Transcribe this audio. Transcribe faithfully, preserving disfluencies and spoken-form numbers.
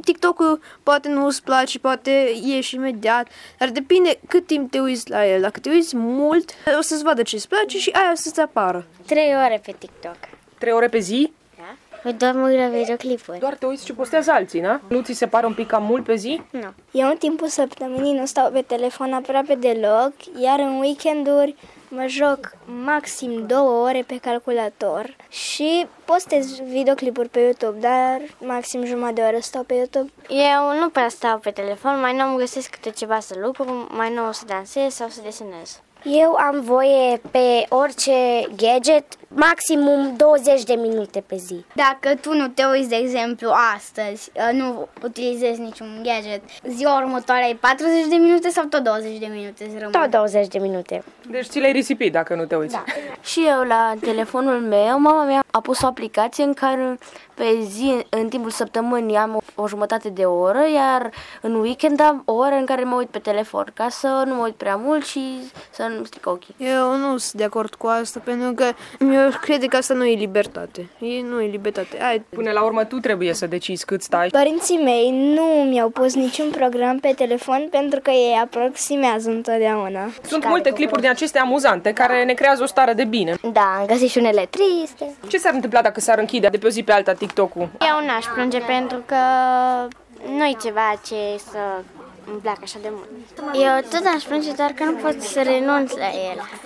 TikTok-ul poate nu îți place, poate ieși imediat, dar depinde cât timp te uiți la el. Dacă te uiți mult, o să-ți vadă ce îți place și aia o să-ți apară. Trei ore pe TikTok. Trei ore pe zi? Da. Doar mă uit la videoclipuri. Doar te uiți ce postează alții, na? Nu ți se pare un pic cam mult pe zi? Nu. Eu în timpul săptămânii nu stau pe telefon aproape deloc, iar în weekenduri mă joc maxim două ore pe calculator și postez videoclipuri pe YouTube, dar maxim jumătate de oră stau pe YouTube. Eu nu prea stau pe telefon, mai nu-mi găsesc câte ceva să lucru, mai nu o să dansez sau să desenez. Eu am voie pe orice gadget, maximum douăzeci de minute pe zi. Dacă tu nu te uiți, de exemplu, astăzi, nu utilizezi niciun gadget, ziua următoare ai patruzeci de minute sau tot douăzeci de minute îți rămân? Tot douăzeci de minute. Deci ți le-ai risipit dacă nu te uiți. Da. Și eu la telefonul meu, mama mea a pus o aplicație în care pe zi, în timpul săptămânii am o, o jumătate de oră, iar în weekend am o oră în care mă uit pe telefon, ca să nu mă uit prea mult și să nu stric ochii. Eu nu sunt de acord cu asta, pentru că eu cred că asta nu e libertate. E, nu e libertate. Ai... Până la urmă tu trebuie să decizi cât stai. Părinții mei nu mi-au pus niciun program pe telefon pentru că ei aproximează întotdeauna. Sunt multe clipuri din acestea amuzante care ne creează o stare de bine. Da, am găsit și unele triste. Ce s-ar întâmpla dacă s-ar închide de pe o zi pe alta TikTok-ul? Eu n-aș plânge pentru că nu-i ceva ce să îmi placă așa de mult. Eu tot aș plânge, doar că nu pot să renunț la el.